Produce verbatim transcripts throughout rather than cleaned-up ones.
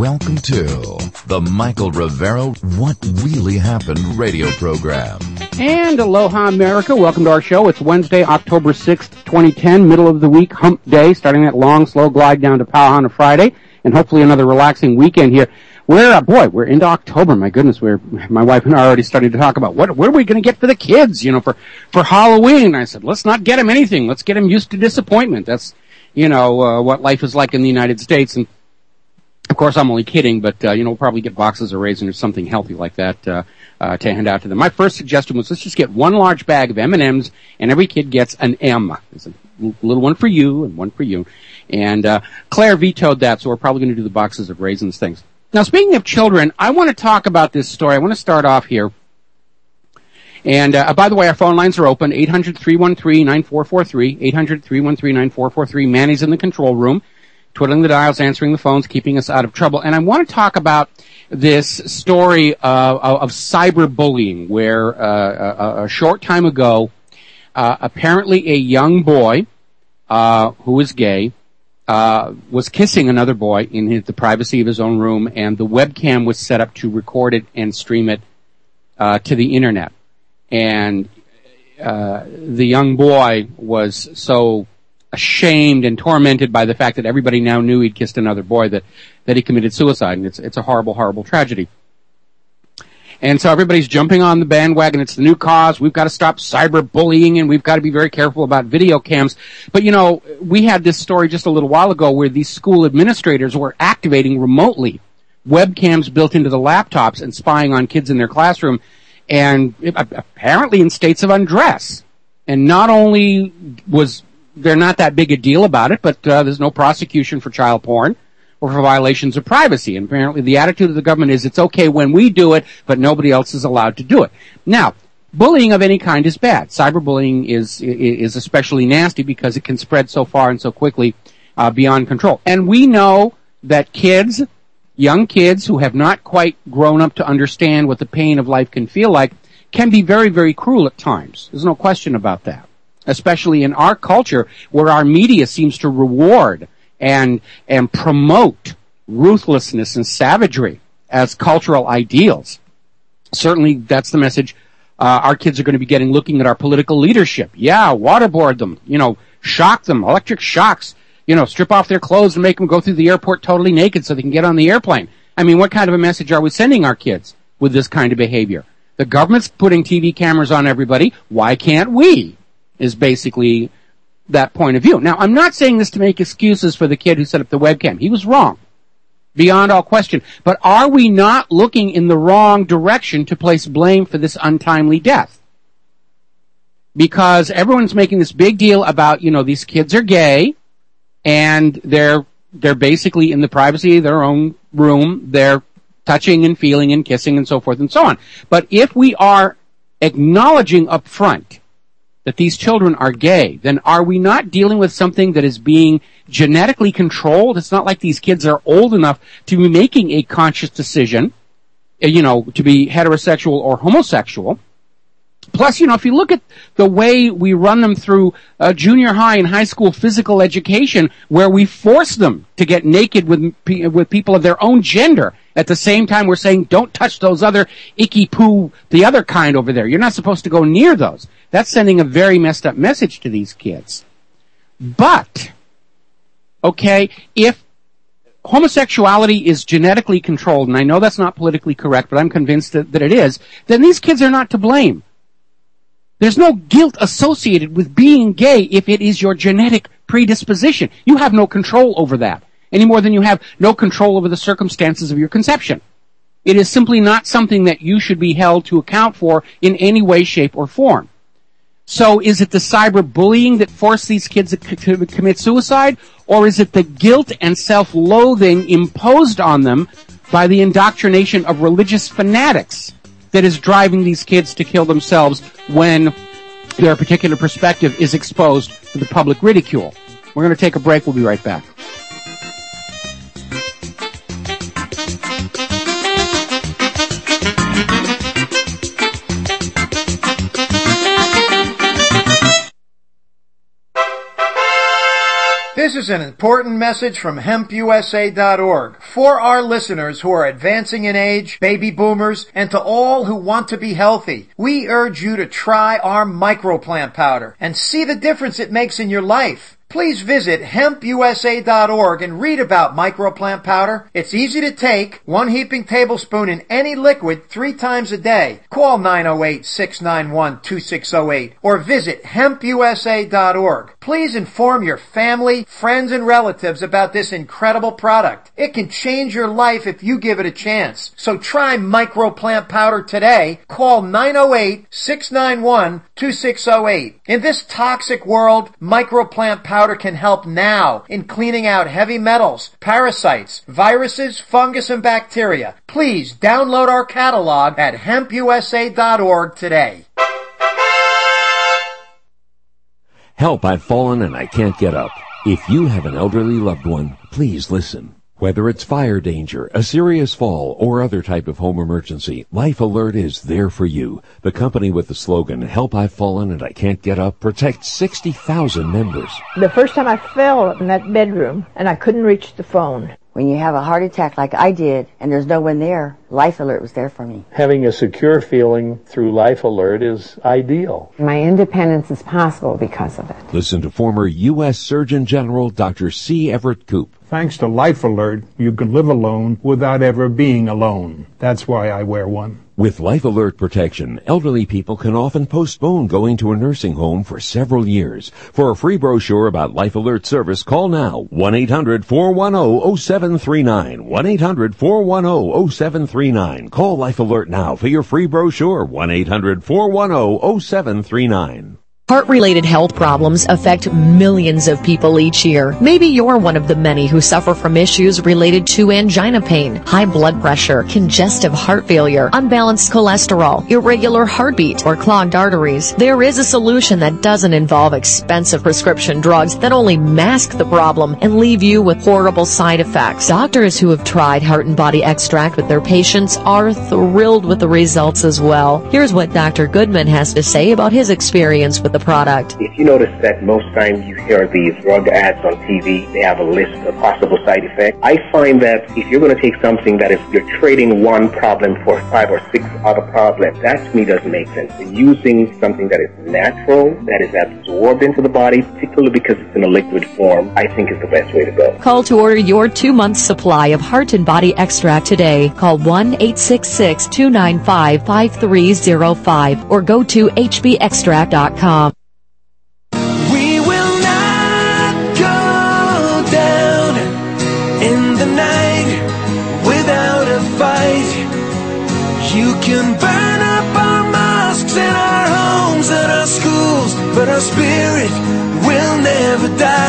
Welcome to the Michael Rivera What Really Happened radio program. And aloha, America. Welcome to our show. It's Wednesday, October sixth, twenty ten, middle of the week, hump day, starting that long, slow glide down to Pauhana Friday, and hopefully another relaxing weekend here. We're, uh, boy, we're into October. My goodness, we're, my wife and I are already starting to talk about what, what are we going to get for the kids, you know, for, for Halloween. I said, let's not get them anything. Let's get them used to disappointment. That's, you know, uh, what life is like in the United States. And, of course, I'm only kidding, but, uh, you know, we'll probably get boxes of raisins or something healthy like that, uh, uh, to hand out to them. My first suggestion was let's just get one large bag of M and M's, and every kid gets an M. There's a little one for you and one for you. And, uh, Claire vetoed that, so we're probably going to do the boxes of raisins things. Now, speaking of children, I want to talk about this story. I want to start off here. And, uh, by the way, our phone lines are open, eight hundred, three one three, nine four four three, eight hundred, three one three, nine four four three. Manny's in the control room, twiddling the dials, answering the phones, keeping us out of trouble. And I want to talk about this story uh, of cyberbullying, where uh, a, a short time ago, uh, apparently a young boy uh, who is gay uh was kissing another boy in his, the privacy of his own room, and the webcam was set up to record it and stream it uh to the internet. And uh the young boy was so ashamed and tormented by the fact that everybody now knew he'd kissed another boy that that he committed suicide, and it's it's a horrible, horrible tragedy. And so everybody's jumping on the bandwagon. It's the new cause. We've got to stop cyberbullying, and we've got to be very careful about video cams. But, you know, we had this story just a little while ago where these school administrators were activating remotely webcams built into the laptops and spying on kids in their classroom, and it, apparently in states of undress. And not only was there not that big a deal about it, but uh, there's no prosecution for child porn or for violations of privacy. And apparently the attitude of the government is it's okay when we do it, but nobody else is allowed to do it. Now, bullying of any kind is bad. Cyberbullying is is especially nasty because it can spread so far and so quickly uh, beyond control. And we know that kids, young kids who have not quite grown up to understand what the pain of life can feel like, can be very, very cruel at times. There's no question about that. Especially in our culture, where our media seems to reward and and promote ruthlessness and savagery as cultural ideals. Certainly that's the message uh, our kids are going to be getting looking at our political leadership. Yeah, waterboard them, you know, shock them, electric shocks, you know, strip off their clothes and make them go through the airport totally naked so they can get on the airplane. I mean, what kind of a message are we sending our kids with this kind of behavior? The government's putting T V cameras on everybody. Why can't we? Is basically that point of view. Now, I'm not saying this to make excuses for the kid who set up the webcam. He was wrong, beyond all question. But are we not looking in the wrong direction to place blame for this untimely death? Because everyone's making this big deal about, you know, these kids are gay, and they're they're basically in the privacy of their own room. They're touching and feeling and kissing and so forth and so on. But if we are acknowledging up front that these children are gay, then are we not dealing with something that is being genetically controlled? It's not like these kids are old enough to be making a conscious decision, you know, to be heterosexual or homosexual. Plus, you know, if you look at the way we run them through uh, junior high and high school physical education, where we force them to get naked with with people of their own gender, at the same time we're saying, don't touch those other icky poo, the other kind over there. You're not supposed to go near those. That's sending a very messed up message to these kids. But, okay, if homosexuality is genetically controlled, and I know that's not politically correct, but I'm convinced that, that it is, then these kids are not to blame. There's no guilt associated with being gay if it is your genetic predisposition. You have no control over that, any more than you have no control over the circumstances of your conception. It is simply not something that you should be held to account for in any way, shape, or form. So is it the cyberbullying that forced these kids to commit suicide, or is it the guilt and self-loathing imposed on them by the indoctrination of religious fanatics that is driving these kids to kill themselves when their particular perspective is exposed to the public ridicule? We're going to take a break. We'll be right back. This is an important message from hemp U S A dot org for our listeners who are advancing in age, baby boomers, and to all who want to be healthy. We urge you to try our microplant powder and see the difference it makes in your life. Please visit hemp U S A dot org and read about microplant powder. It's easy to take, one heaping tablespoon in any liquid three times a day. Call nine oh eight, six nine one, two six oh eight or visit hemp U S A dot org. Please inform your family, friends, and relatives about this incredible product. It can change your life if you give it a chance. So try microplant powder today. Call nine oh eight, six nine one, two six oh eight. In this toxic world, microplant powder can help now in cleaning out heavy metals, parasites, viruses, fungus, and bacteria. Please download our catalog at hemp U S A dot org today. Help, I've fallen and I can't get up. If you have an elderly loved one, please listen. Whether it's fire danger, a serious fall, or other type of home emergency, Life Alert is there for you. The company with the slogan, Help, I've Fallen and I Can't Get Up, protects sixty thousand members. The first time I fell in that bedroom and I couldn't reach the phone. When you have a heart attack like I did and there's no one there, Life Alert was there for me. Having a secure feeling through Life Alert is ideal. My independence is possible because of it. Listen to former U S Surgeon General Doctor C. Everett Koop. Thanks to Life Alert, you can live alone without ever being alone. That's why I wear one. With Life Alert protection, elderly people can often postpone going to a nursing home for several years. For a free brochure about Life Alert service, call now one eight hundred, four one zero, zero seven three nine. one eight hundred, four one zero, zero seven three nine. Call Life Alert now for your free brochure. one eight hundred, four one zero, zero seven three nine. Heart-related health problems affect millions of people each year. Maybe you're one of the many who suffer from issues related to angina pain, high blood pressure, congestive heart failure, unbalanced cholesterol, irregular heartbeat, or clogged arteries. There is a solution that doesn't involve expensive prescription drugs that only mask the problem and leave you with horrible side effects. Doctors who have tried Heart and Body Extract with their patients are thrilled with the results as well. Here's what Doctor Goodman has to say about his experience with the product. If you notice that most times you hear these drug ads on T V, they have a list of possible side effects. I find that if you're going to take something that is, you're trading one problem for five or six other problems, that to me doesn't make sense. So using something that is natural, that is absorbed into the body, particularly because it's in a liquid form, I think is the best way to go. Call to order your two-month supply of Heart and Body Extract today. Call one eight six six, two nine five, five three zero five or go to H B extract dot com. You can burn up our mosques and our homes and our schools, but our spirit will never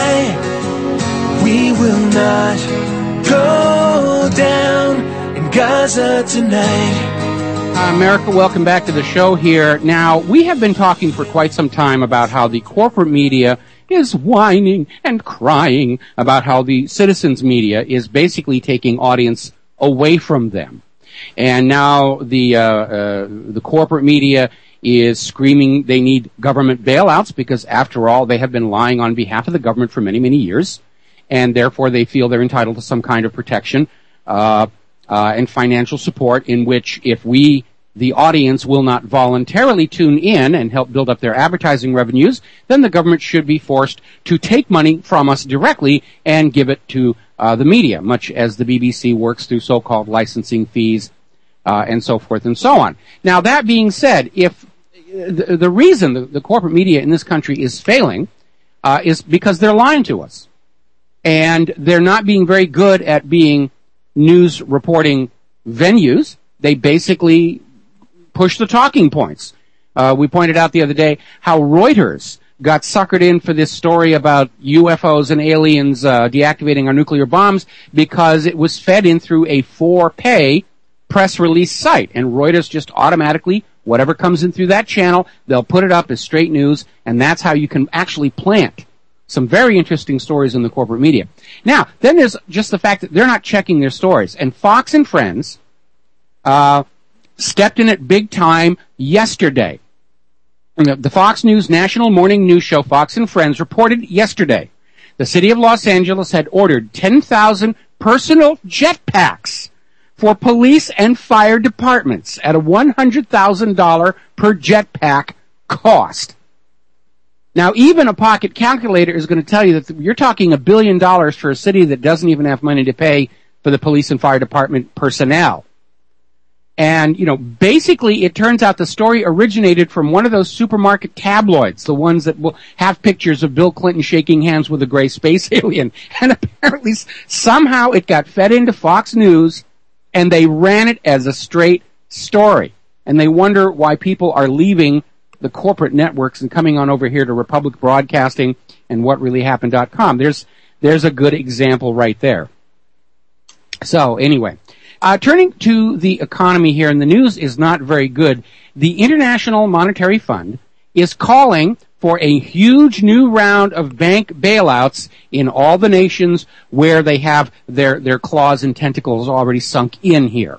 die. We will not go down in Gaza tonight. Uh, America, welcome back to the show here. Now, we have been talking for quite some time about how the corporate media is whining and crying about how the citizens media is basically taking audience away from them. And now the uh, uh, the corporate media is screaming they need government bailouts because, after all, they have been lying on behalf of the government for many, many years, and therefore they feel they're entitled to some kind of protection uh, uh, and financial support in which, if we, the audience, will not voluntarily tune in and help build up their advertising revenues, then the government should be forced to take money from us directly and give it to Uh, the media, much as the B B C works through so-called licensing fees uh, and so forth and so on. Now, that being said, if the, the reason the, the corporate media in this country is failing uh, is because they're lying to us. And they're not being very good at being news reporting venues. They basically push the talking points. Uh, we pointed out the other day how Reuters got suckered in for this story about U F Os and aliens uh, deactivating our nuclear bombs because it was fed in through a for-pay press release site. And Reuters just automatically, whatever comes in through that channel, they'll put it up as straight news, and that's how you can actually plant some very interesting stories in the corporate media. Now, then there's just the fact that they're not checking their stories. And Fox and Friends uh, stepped in it big time yesterday. The Fox News National Morning News Show, Fox and Friends, reported yesterday the city of Los Angeles had ordered ten thousand personal jetpacks for police and fire departments at a one hundred thousand dollars per jetpack cost. Now, even a pocket calculator is going to tell you that you're talking a billion dollars for a city that doesn't even have money to pay for the police and fire department personnel. And, you know, basically it turns out the story originated from one of those supermarket tabloids, the ones that will have pictures of Bill Clinton shaking hands with a gray space alien. And apparently somehow it got fed into Fox News and they ran it as a straight story. And they wonder why people are leaving the corporate networks and coming on over here to Republic Broadcasting and what really happened dot com. There's, there's a good example right there. So anyway, uh, turning to the economy here, and the news is not very good. The International Monetary Fund is calling for a huge new round of bank bailouts in all the nations where they have their, their claws and tentacles already sunk in here.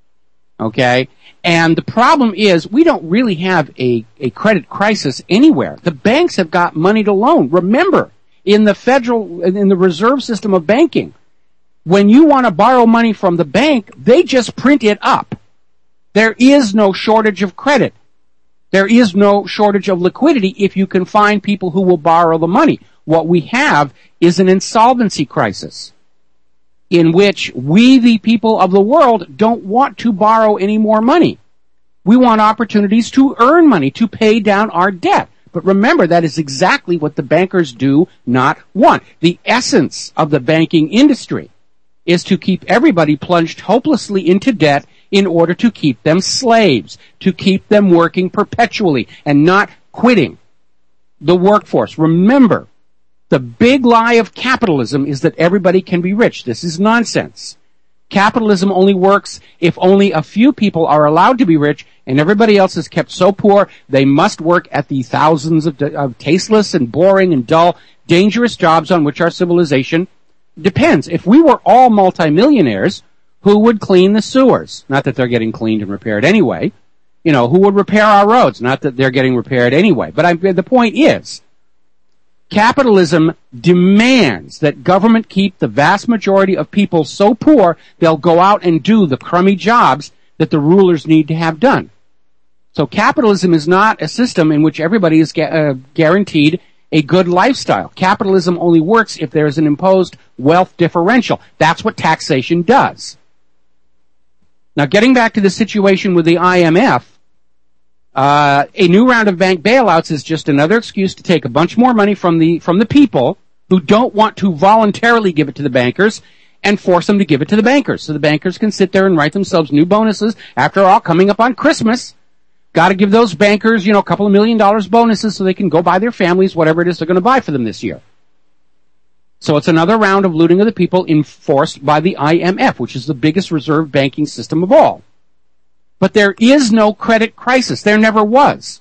Okay? And the problem is we don't really have a, a credit crisis anywhere. The banks have got money to loan. Remember, in the federal, in the reserve system of banking, when you want to borrow money from the bank, they just print it up. There is no shortage of credit. There is no shortage of liquidity if you can find people who will borrow the money. What we have is an insolvency crisis in which we, the people of the world, don't want to borrow any more money. We want opportunities to earn money, to pay down our debt. But remember, that is exactly what the bankers do not want. The essence of the banking industry is to keep everybody plunged hopelessly into debt in order to keep them slaves, to keep them working perpetually and not quitting the workforce. Remember, the big lie of capitalism is that everybody can be rich. This is nonsense. Capitalism only works if only a few people are allowed to be rich and everybody else is kept so poor they must work at the thousands of, of tasteless and boring and dull, dangerous jobs on which our civilization depends. If we were all multimillionaires, who would clean the sewers? Not that they're getting cleaned and repaired anyway. You know, who would repair our roads? Not that they're getting repaired anyway. But I, the point is, capitalism demands that government keep the vast majority of people so poor they'll go out and do the crummy jobs that the rulers need to have done. So capitalism is not a system in which everybody is gu- uh, guaranteed a good lifestyle. Capitalism only works if there is an imposed wealth differential. That's what taxation does. Now, getting back to the situation with the I M F, uh, a new round of bank bailouts is just another excuse to take a bunch more money from the from the people who don't want to voluntarily give it to the bankers and force them to give it to the bankers. So the bankers can sit there and write themselves new bonuses. After all, coming up on Christmas, got to give those bankers, you know, a couple of million dollars bonuses so they can go buy their families whatever it is they're going to buy for them this year. So it's another round of looting of the people enforced by the I M F, which is the biggest reserve banking system of all. But there is no credit crisis. There never was.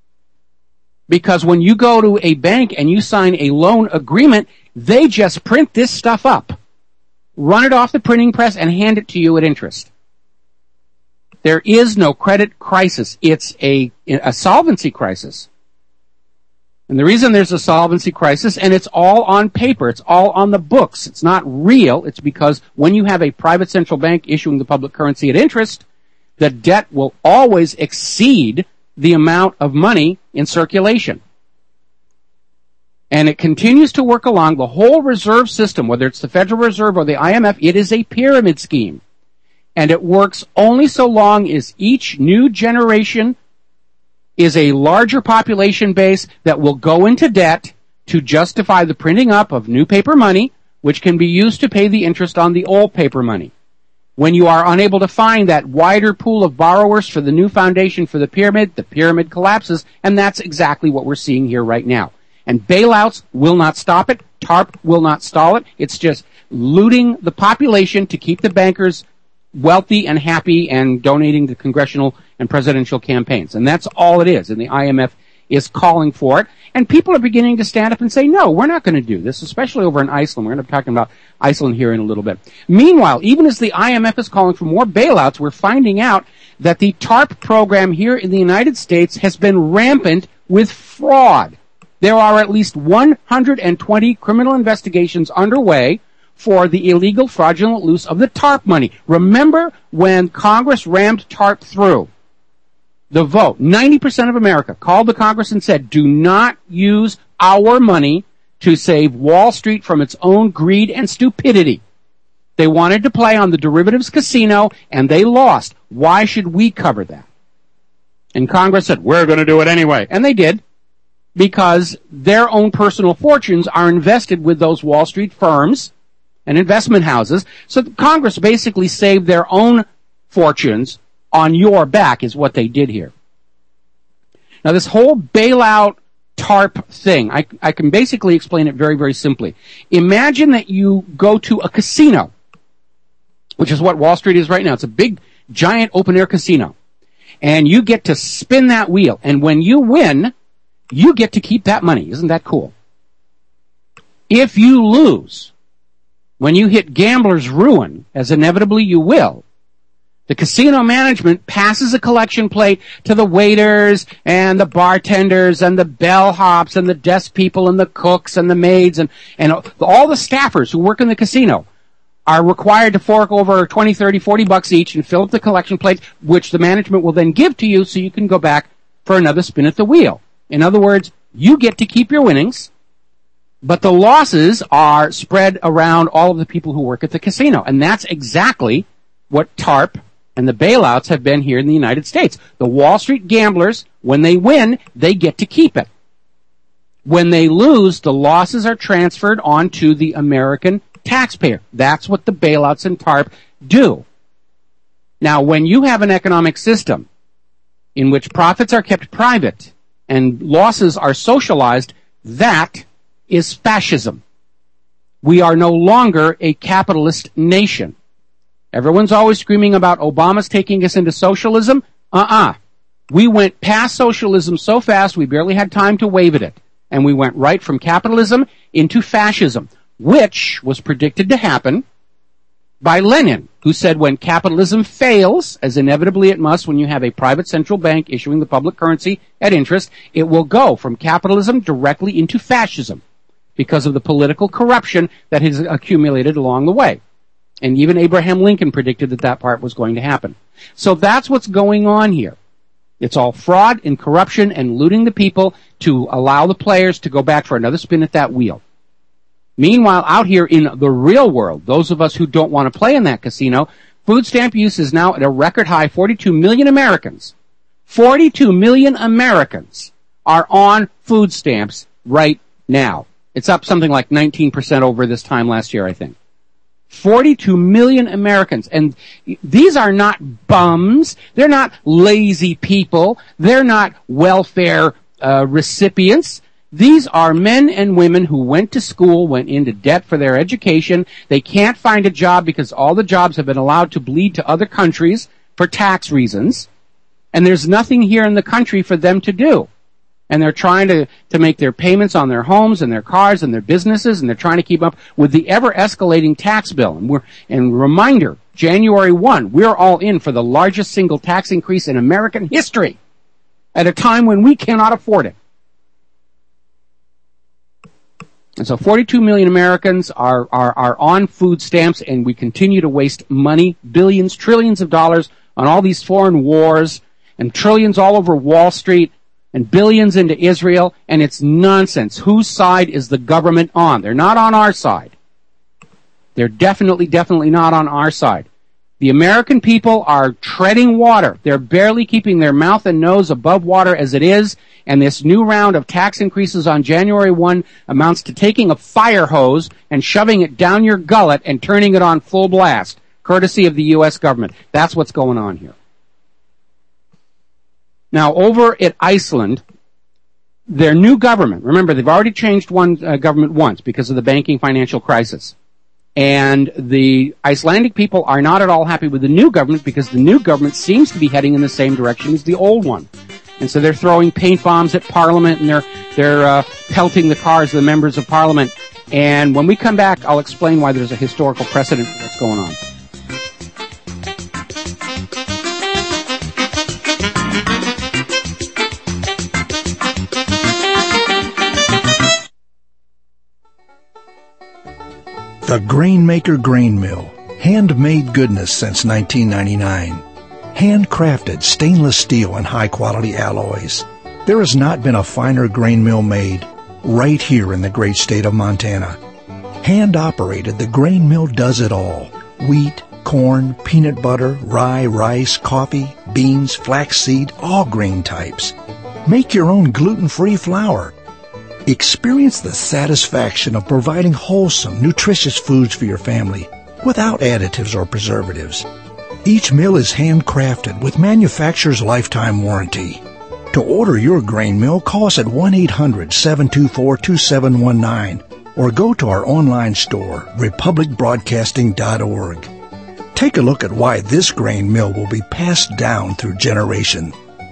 Because when you go to a bank and you sign a loan agreement, they just print this stuff up, run it off the printing press, and hand it to you at interest. There is no credit crisis. It's a, a solvency crisis. And the reason there's a solvency crisis, and it's all on paper, it's all on the books, it's not real, it's because when you have a private central bank issuing the public currency at interest, the debt will always exceed the amount of money in circulation. And it continues to work along the whole reserve system, whether it's the Federal Reserve or the I M F, it is a pyramid scheme. And it works only so long as each new generation is a larger population base that will go into debt to justify the printing up of new paper money, which can be used to pay the interest on the old paper money. When you are unable to find that wider pool of borrowers for the new foundation for the pyramid, the pyramid collapses, and that's exactly what we're seeing here right now. And bailouts will not stop it. TARP will not stall it. It's just looting the population to keep the bankers wealthy and happy and donating to congressional and presidential campaigns. And that's all it is. And the I M F is calling for it. And people are beginning to stand up and say, no, we're not going to do this, especially over in Iceland. We're going to be talking about Iceland here in a little bit. Meanwhile, even as the I M F is calling for more bailouts, we're finding out that the TARP program here in the United States has been rampant with fraud. There are at least one hundred twenty criminal investigations underway for the illegal fraudulent use of the TARP money. Remember when Congress rammed TARP through the vote? ninety percent of America called the Congress and said, do not use our money to save Wall Street from its own greed and stupidity. They wanted to play on the derivatives casino, and they lost. Why should we cover that? And Congress said, we're going to do it anyway. And they did, because their own personal fortunes are invested with those Wall Street firms and investment houses. So Congress basically saved their own fortunes on your back is what they did here. Now, this whole bailout TARP thing, I, I can basically explain it very, very simply. Imagine that you go to a casino, which is what Wall Street is right now. It's a big, giant, open-air casino. And you get to spin that wheel. And when you win, you get to keep that money. Isn't that cool? If you lose, when you hit gambler's ruin, as inevitably you will, the casino management passes a collection plate to the waiters and the bartenders and the bellhops and the desk people and the cooks and the maids and, and all the staffers who work in the casino are required to fork over twenty, thirty, forty bucks each and fill up the collection plates, which the management will then give to you so you can go back for another spin at the wheel. In other words, you get to keep your winnings, but the losses are spread around all of the people who work at the casino. And that's exactly what TARP and the bailouts have been here in the United States. The Wall Street gamblers, when they win, they get to keep it. When they lose, the losses are transferred onto the American taxpayer. That's what the bailouts and TARP do. Now, when you have an economic system in which profits are kept private and losses are socialized, that is fascism. We are no longer a capitalist nation. Everyone's always screaming about Obama's taking us into socialism. Uh-uh. We went past socialism so fast we barely had time to wave at it. And we went right from capitalism into fascism, which was predicted to happen by Lenin, who said when capitalism fails, as inevitably it must when you have a private central bank issuing the public currency at interest, it will go from capitalism directly into fascism because of the political corruption that has accumulated along the way. And even Abraham Lincoln predicted that that part was going to happen. So that's what's going on here. It's all fraud and corruption and looting the people to allow the players to go back for another spin at that wheel. Meanwhile, out here in the real world, those of us who don't want to play in that casino, food stamp use is now at a record high. forty-two million Americans, forty-two million Americans are on food stamps right now. It's up something like nineteen percent over this time last year, I think. forty-two million Americans. And these are not bums. They're not lazy people. They're not welfare uh, recipients. These are men and women who went to school, went into debt for their education. They can't find a job because all the jobs have been allowed to bleed to other countries for tax reasons. And there's nothing here in the country for them to do. And they're trying to, to make their payments on their homes and their cars and their businesses, and they're trying to keep up with the ever-escalating tax bill. And we're, and reminder, January first, we're all in for the largest single tax increase in American history at a time when we cannot afford it. And so forty-two million Americans are, are, are on food stamps, and we continue to waste money, billions, trillions of dollars on all these foreign wars, and trillions all over Wall Street, and billions into Israel, and it's nonsense. Whose side is the government on? They're not on our side. They're definitely, definitely not on our side. The American people are treading water. They're barely keeping their mouth and nose above water as it is, and this new round of tax increases on January first amounts to taking a fire hose and shoving it down your gullet and turning it on full blast, courtesy of the U S government. That's what's going on here. Now, over at Iceland, their new government, remember, they've already changed one uh, government once because of the banking financial crisis. And the Icelandic people are not at all happy with the new government because the new government seems to be heading in the same direction as the old one. And so they're throwing paint bombs at Parliament, and they're, they're uh, pelting the cars of the members of Parliament. And when we come back, I'll explain why there's a historical precedent for what's going on. The Grainmaker Grain Mill. Handmade goodness since nineteen ninety-nine. Handcrafted stainless steel and high-quality alloys. There has not been a finer grain mill made right here in the great state of Montana. Hand-operated, the grain mill does it all. Wheat, corn, peanut butter, rye, rice, coffee, beans, flaxseed, all grain types. Make your own gluten-free flour. Experience the satisfaction of providing wholesome, nutritious foods for your family without additives or preservatives. Each mill is handcrafted with manufacturer's lifetime warranty. To order your grain mill, call us at one eight hundred, seven two four, two seven one nine or go to our online store, republic broadcasting dot org. Take a look at why this grain mill will be passed down through generation.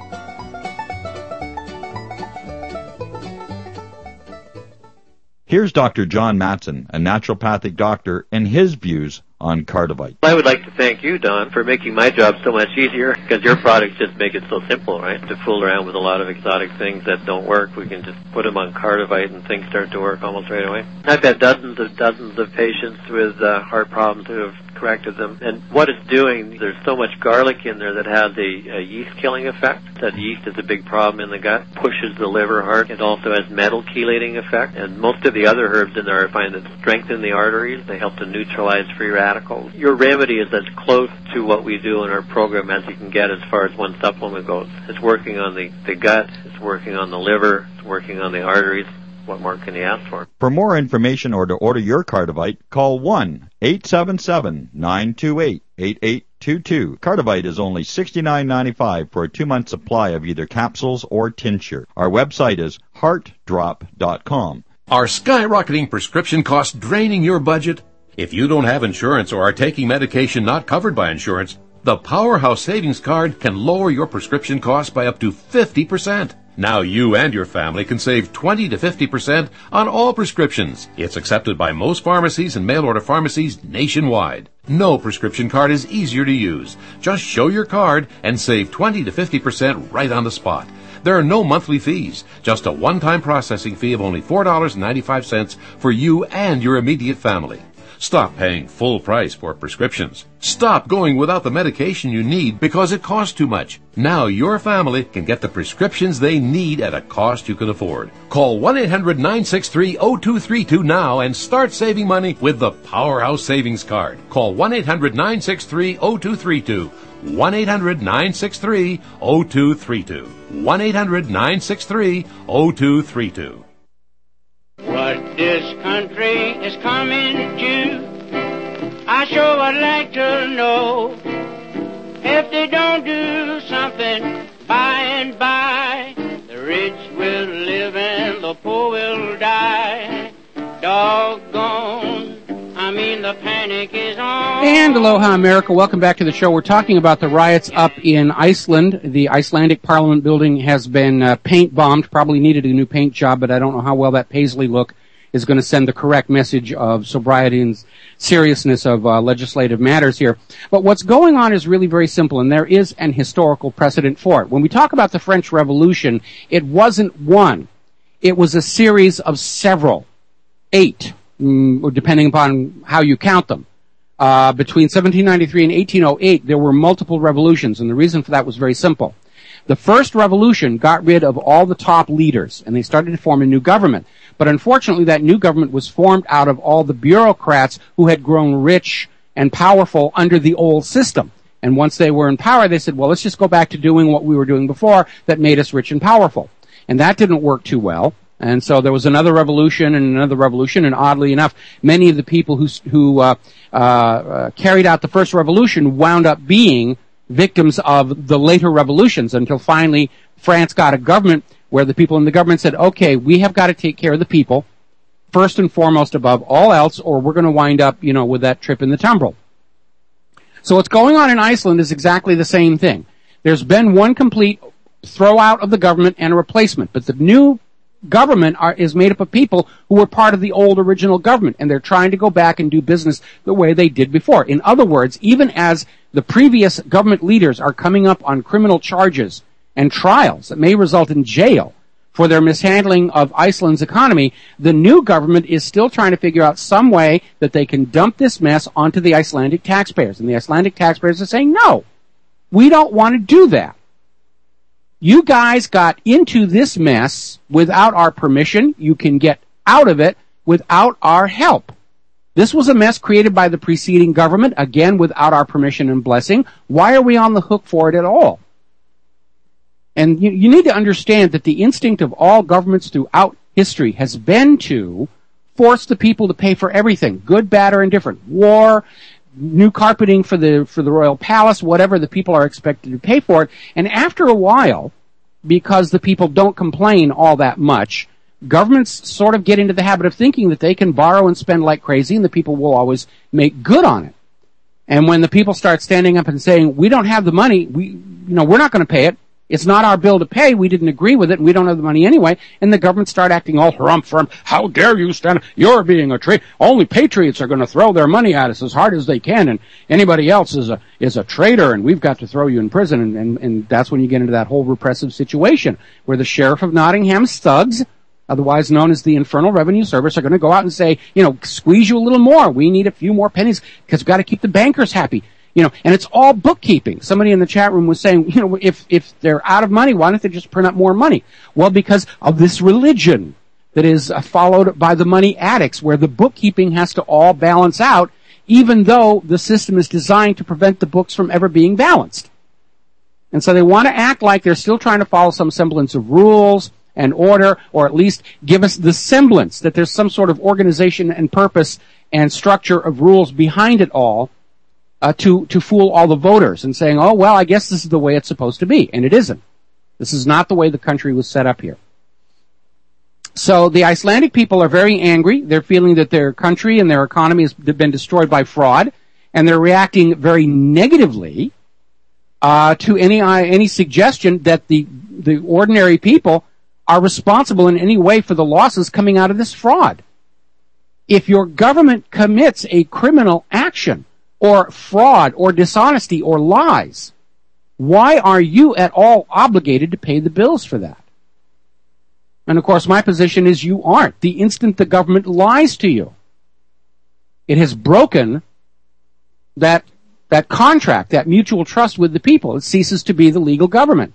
Here's Doctor John Matson, a naturopathic doctor, and his views on Cardivite. I would like to thank you, Don, for making my job so much easier, because your products just make it so simple, right? To fool around with a lot of exotic things that don't work, we can just put them on Cardivite and things start to work almost right away. I've had dozens of dozens of patients with uh, heart problems who have corrected them. And what it's doing, there's so much garlic in there that has a, a yeast-killing effect. That yeast is a big problem in the gut, pushes the liver hard. It also has metal chelating effect. And most of the other herbs in there I find that strengthen the arteries. They help to neutralize free radicals. Your remedy is as close to what we do in our program as you can get as far as one supplement goes. It's working on the, the gut, it's working on the liver, it's working on the arteries. What more can you ask for? For more information or to order your Cardivite, call one eight seven seven, nine two eight, eight eight two two. Cardivite is only sixty-nine ninety-five for a two-month supply of either capsules or tincture. Our website is heart drop dot com. Are skyrocketing prescription costs draining your budget? If you don't have insurance or are taking medication not covered by insurance, the Powerhouse Savings Card can lower your prescription costs by up to fifty percent. Now you and your family can save twenty to fifty percent on all prescriptions. It's accepted by most pharmacies and mail-order pharmacies nationwide. No prescription card is easier to use. Just show your card and save twenty to fifty percent right on the spot. There are no monthly fees, just a one-time processing fee of only four dollars and ninety-five cents for you and your immediate family. Stop paying full price for prescriptions. Stop going without the medication you need because it costs too much. Now your family can get the prescriptions they need at a cost you can afford. Call one eight hundred, nine six three, zero two three two now and start saving money with the Powerhouse Savings Card. Call one eight hundred, nine six three, zero two three two. one eight hundred, nine six three, zero two three two. one eight hundred, nine six three, zero two three two. What this country is coming to, I sure would like to know. If they don't do something by and by, the rich will live and the poor will die. Doggone, I mean the panic is on. And aloha, America. Welcome back to the show. We're talking about the riots up in Iceland. The Icelandic Parliament building has been uh, paint bombed. Probably needed a new paint job, but I don't know how well that Paisley look is going to send the correct message of sobriety and seriousness of uh, legislative matters here. But what's going on is really very simple, and there is an historical precedent for it. When we talk about the French Revolution, it wasn't one. It was a series of several, eight, mm, depending upon how you count them. Uh, between seventeen ninety-three and eighteen oh eight, there were multiple revolutions, and the reason for that was very simple. The first revolution got rid of all the top leaders, and they started to form a new government. But unfortunately, that new government was formed out of all the bureaucrats who had grown rich and powerful under the old system. And once they were in power, they said, well, let's just go back to doing what we were doing before that made us rich and powerful. And that didn't work too well. And so there was another revolution and another revolution, and oddly enough, many of the people who, who uh, uh, uh, carried out the first revolution wound up being victims of the later revolutions until finally France got a government where the people in the government said, okay, we have got to take care of the people first and foremost above all else, or we're going to wind up, you know, with that trip in the tumbrel. So what's going on in Iceland is exactly the same thing. There's been one complete throw out of the government and a replacement, but the new government are, is made up of people who were part of the old original government, and they're trying to go back and do business the way they did before. In other words, even as the previous government leaders are coming up on criminal charges and trials that may result in jail for their mishandling of Iceland's economy, the new government is still trying to figure out some way that they can dump this mess onto the Icelandic taxpayers. And the Icelandic taxpayers are saying, no, we don't want to do that. You guys got into this mess without our permission. You can get out of it without our help. This was a mess created by the preceding government, again, without our permission and blessing. Why are we on the hook for it at all? And you, you need to understand that the instinct of all governments throughout history has been to force the people to pay for everything, good, bad, or indifferent. War, new carpeting for the for the royal palace, whatever, the people are expected to pay for it. And after a while, because the people don't complain all that much, governments sort of get into the habit of thinking that they can borrow and spend like crazy, and the people will always make good on it. And when the people start standing up and saying, we don't have the money, we you know, we're not going to pay it, it's not our bill to pay, we didn't agree with it, and we don't have the money anyway, and the government start acting all harumph, how dare you stand, you're being a traitor, only patriots are going to throw their money at us as hard as they can, and anybody else is a is a traitor, and we've got to throw you in prison, and, and, and that's when you get into that whole repressive situation, where the Sheriff of Nottingham's thugs, otherwise known as the Infernal Revenue Service, are going to go out and say, you know, squeeze you a little more, we need a few more pennies, because we've got to keep the bankers happy. You know, and it's all bookkeeping. Somebody in the chat room was saying, you know, if, if they're out of money, why don't they just print up more money? Well, because of this religion that is uh, followed by the money addicts, where the bookkeeping has to all balance out, even though the system is designed to prevent the books from ever being balanced. And so they want to act like they're still trying to follow some semblance of rules and order, or at least give us the semblance that there's some sort of organization and purpose and structure of rules behind it all, Uh, to, to fool all the voters and saying, oh, well, I guess this is the way it's supposed to be. And it isn't. This is not the way the country was set up here. So the Icelandic people are very angry. They're feeling that their country and their economy has been destroyed by fraud, and they're reacting very negatively uh, to any uh, any suggestion that the the ordinary people are responsible in any way for the losses coming out of this fraud. If your government commits a criminal action, or fraud, or dishonesty, or lies, why are you at all obligated to pay the bills for that? And of course, my position is you aren't. The instant the government lies to you, it has broken that, that contract, that mutual trust with the people. It ceases to be the legal government.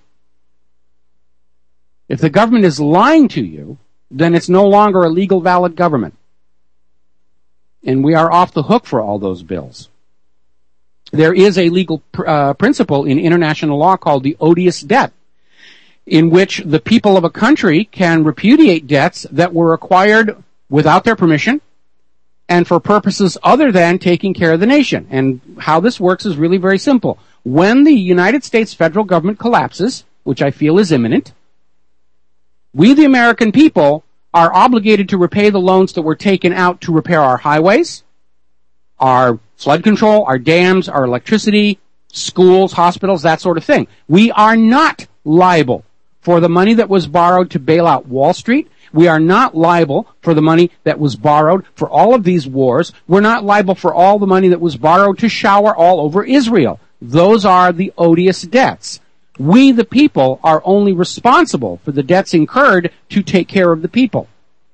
If the government is lying to you, then it's no longer a legal, valid government. And we are off the hook for all those bills. There is a legal uh, principle in international law called the odious debt, in which the people of a country can repudiate debts that were acquired without their permission and for purposes other than taking care of the nation. And how this works is really very simple. When the United States federal government collapses, which I feel is imminent, we, the American people, are obligated to repay the loans that were taken out to repair our highways, our flood control, our dams, our electricity, schools, hospitals, that sort of thing. We are not liable for the money that was borrowed to bail out Wall Street. We are not liable for the money that was borrowed for all of these wars. We're not liable for all the money that was borrowed to shower all over Israel. Those are the odious debts. We, the people, are only responsible for the debts incurred to take care of the people.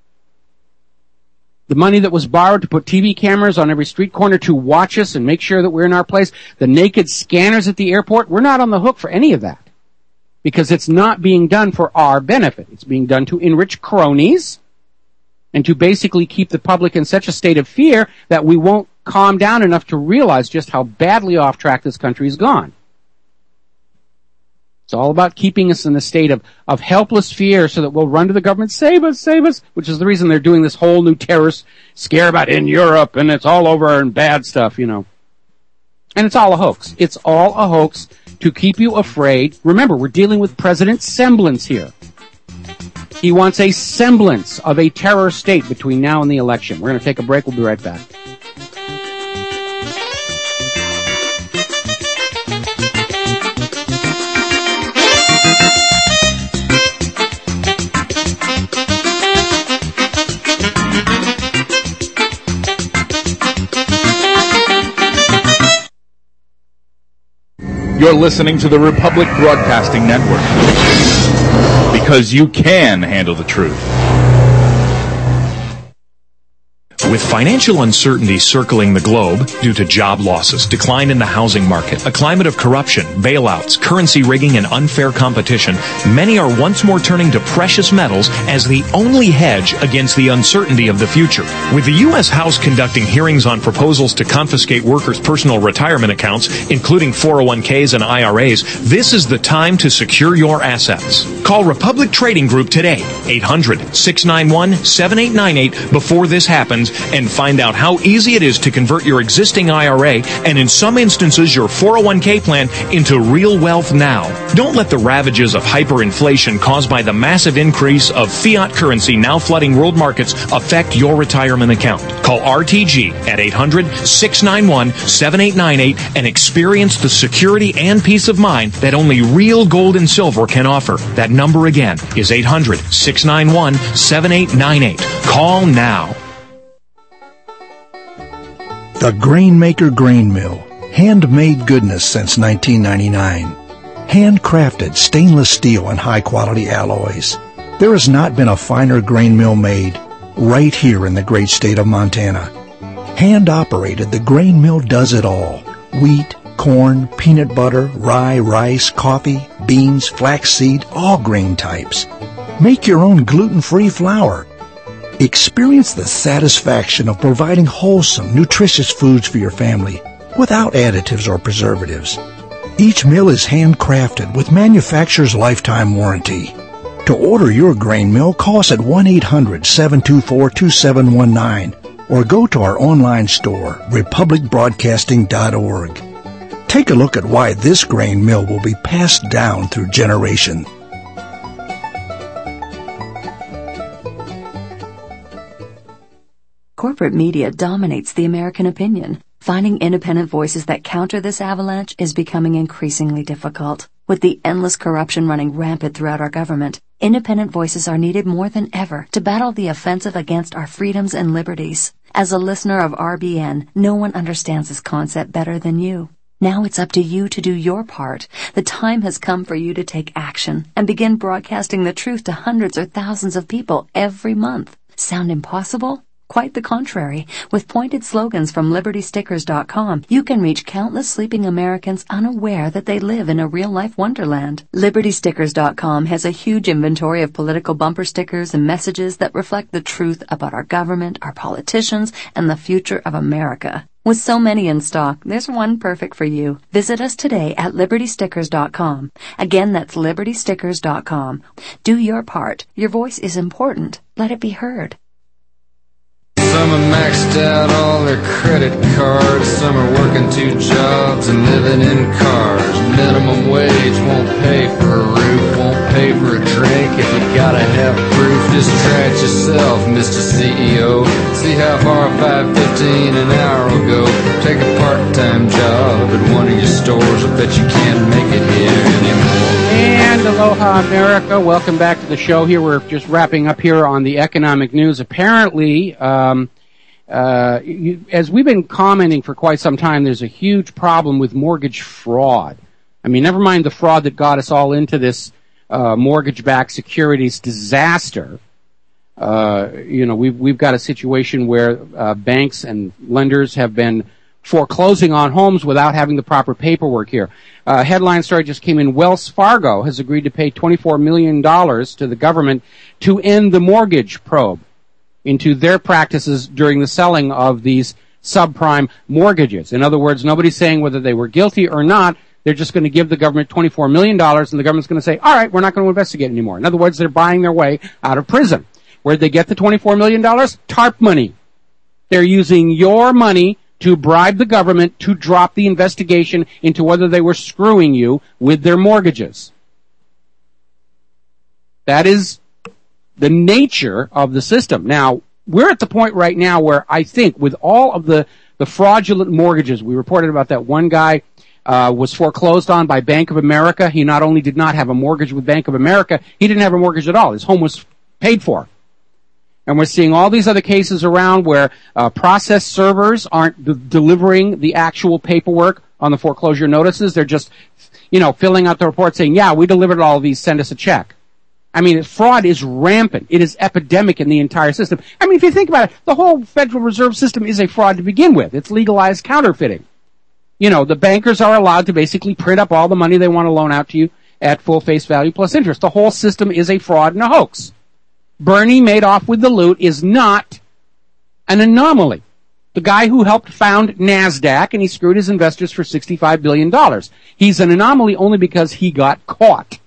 The money that was borrowed to put T V cameras on every street corner to watch us and make sure that we're in our place, the naked scanners at the airport, we're not on the hook for any of that. Because it's not being done for our benefit. It's being done to enrich cronies and to basically keep the public in such a state of fear that we won't calm down enough to realize just how badly off track this country has gone. It's all about keeping us in a state of, of helpless fear so that we'll run to the government, save us, save us, which is the reason they're doing this whole new terrorist scare about in Europe and it's all over and bad stuff, you know. And it's all a hoax. It's all a hoax to keep you afraid. Remember, we're dealing with President Semblance here. He wants a semblance of a terror state between now and the election. We're going to take a break. We'll be right back. You're listening to the Republic Broadcasting Network. because you can handle the truth. With financial uncertainty circling the globe due to job losses, decline in the housing market, a climate of corruption, bailouts, currency rigging, and unfair competition, many are once more turning to precious metals as the only hedge against the uncertainty of the future. With the U S House conducting hearings on proposals to confiscate workers' personal retirement accounts, including four oh one k's and I R As, this is the time to secure your assets. Call Republic Trading Group today, eight hundred, six nine one, seven eight nine eight, before this happens, and find out how easy it is to convert your existing I R A and, in some instances, your four oh one k plan into real wealth now. Don't let the ravages of hyperinflation caused by the massive increase of fiat currency now flooding world markets affect your retirement account. Call R T G at eight hundred, six nine one, seven eight nine eight and experience the security and peace of mind that only real gold and silver can offer. That number again is eight hundred, six nine one, seven eight nine eight. Call now. The Grainmaker Grain Mill. Handmade goodness since nineteen ninety-nine. Handcrafted stainless steel and high-quality alloys. There has not been a finer grain mill made right here in the great state of Montana. Hand-operated, the grain mill does it all. Wheat, corn, peanut butter, rye, rice, coffee, beans, flaxseed, all grain types. Make your own gluten-free flour. Experience the satisfaction of providing wholesome, nutritious foods for your family without additives or preservatives. Each mill is handcrafted with manufacturer's lifetime warranty. To order your grain mill, call us at one eight hundred, seven two four, two seven one nine or go to our online store, republic broadcasting dot org. Take a look at why this grain mill will be passed down through generations. Corporate media dominates the American opinion. Finding independent voices that counter this avalanche is becoming increasingly difficult. With the endless corruption running rampant throughout our government, independent voices are needed more than ever to battle the offensive against our freedoms and liberties. As a listener of R B N, no one understands this concept better than you. Now it's up to you to do your part. The time has come for you to take action and begin broadcasting the truth to hundreds or thousands of people every month. Sound impossible? Quite the contrary. With pointed slogans from liberty stickers dot com, you can reach countless sleeping Americans unaware that they live in a real-life wonderland. liberty stickers dot com has a huge inventory of political bumper stickers and messages that reflect the truth about our government, our politicians, and the future of America. With so many in stock, there's one perfect for you. Visit us today at liberty stickers dot com. Again, that's liberty stickers dot com. Do your part. Your voice is important. Let it be heard. Some have maxed out all their credit cards. Some are working two jobs and living in cars. Minimum wage won't pay for a roof, won't pay for a drink. If you gotta have proof, just try it yourself, Mister C E O. See how far five fifteen an hour will go. Take a part-time job at one of your stores. I bet you can't make it here anymore. And aloha, America. Welcome back to the show here. We're just wrapping up here on the economic news. Apparently, um, uh, you, as we've been commenting for quite some time, there's a huge problem with mortgage fraud. I mean, never mind the fraud that got us all into this uh, mortgage-backed securities disaster. Uh, you know, we've, we've got a situation where uh, banks and lenders have been foreclosing on homes without having the proper paperwork here. Uh, headline story just came in. Wells Fargo has agreed to pay twenty-four million dollars to the government to end the mortgage probe into their practices during the selling of these subprime mortgages. In other words, nobody's saying whether they were guilty or not. They're just going to give the government twenty-four million dollars, and the government's going to say, all right, we're not going to investigate anymore. In other words, they're buying their way out of prison. Where'd they get the twenty-four million dollars? TARP money. They're using your money to bribe the government to drop the investigation into whether they were screwing you with their mortgages. That is the nature of the system. Now, we're at the point right now where I think with all of the, the fraudulent mortgages, we reported about that one guy uh, was foreclosed on by Bank of America. He not only did not have a mortgage with Bank of America, he didn't have a mortgage at all. His home was paid for. And we're seeing all these other cases around where uh, process servers aren't d- delivering the actual paperwork on the foreclosure notices. They're just, you know, filling out the report saying, yeah, we delivered all of these, send us a check. I mean, fraud is rampant. It is epidemic in the entire system. I mean, if you think about it, the whole Federal Reserve System is a fraud to begin with. It's legalized counterfeiting. You know, the bankers are allowed to basically print up all the money they want to loan out to you at full face value plus interest. The whole system is a fraud and a hoax. Bernie Madoff with the loot is not an anomaly. The guy who helped found NASDAQ and he screwed his investors for sixty-five billion dollars. He's an anomaly only because he got caught.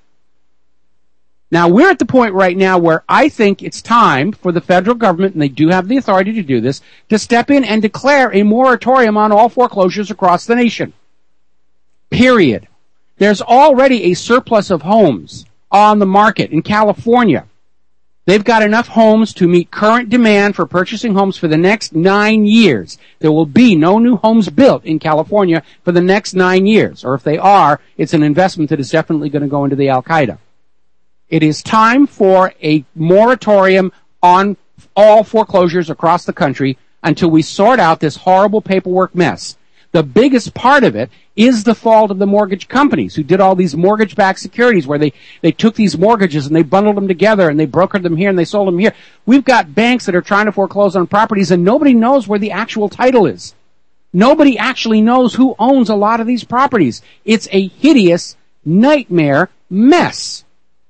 Now, we're at the point right now where I think it's time for the federal government, and they do have the authority to do this, to step in and declare a moratorium on all foreclosures across the nation. Period. There's already a surplus of homes on the market in California. They've got enough homes to meet current demand for purchasing homes for the next nine years. There will be no new homes built in California for the next nine years. Or if they are, it's an investment that is definitely going to go into the Al-Qaeda. It is time for a moratorium on all foreclosures across the country until we sort out this horrible paperwork mess. The biggest part of it is the fault of the mortgage companies who did all these mortgage-backed securities where they, they took these mortgages and they bundled them together and they brokered them here and they sold them here. We've got banks that are trying to foreclose on properties and nobody knows where the actual title is. Nobody actually knows who owns a lot of these properties. It's a hideous nightmare mess.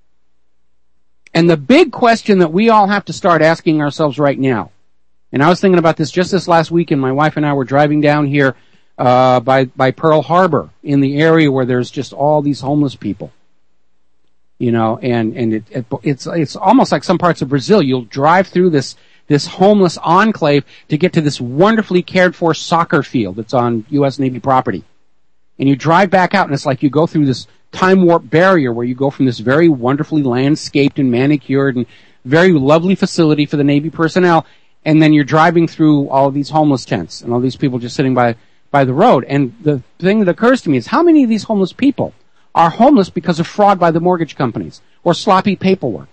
And the big question that we all have to start asking ourselves right now, and I was thinking about this just this last weekend, my wife and I were driving down here uh by by Pearl Harbor in the area where there's just all these homeless people. You know, and and it, it it's it's almost like some parts of Brazil. You'll drive through this this homeless enclave to get to this wonderfully cared for soccer field that's on U S Navy property. And you drive back out and it's like you go through this time warp barrier where you go from this very wonderfully landscaped and manicured and very lovely facility for the Navy personnel, and then you're driving through all of these homeless tents and all these people just sitting by by the road. And the thing that occurs to me is how many of these homeless people are homeless because of fraud by the mortgage companies or sloppy paperwork?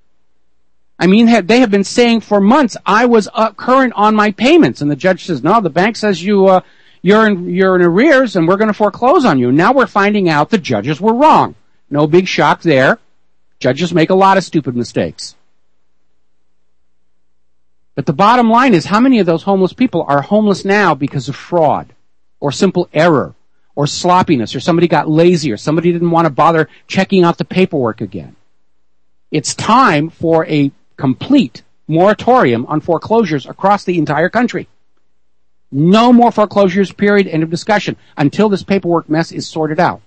I mean, they have been saying for months, I was uh, current on my payments, and the judge says, no, the bank says you uh, You're in, you're in arrears and we're going to foreclose on you. Now we're finding out the judges were wrong. No big shock there. Judges make a lot of stupid mistakes. But the bottom line is how many of those homeless people are homeless now because of fraud or simple error or sloppiness or somebody got lazy or somebody didn't want to bother checking out the paperwork again. It's time for a complete moratorium on foreclosures across the entire country. No more foreclosures, period, end of discussion, until this paperwork mess is sorted out.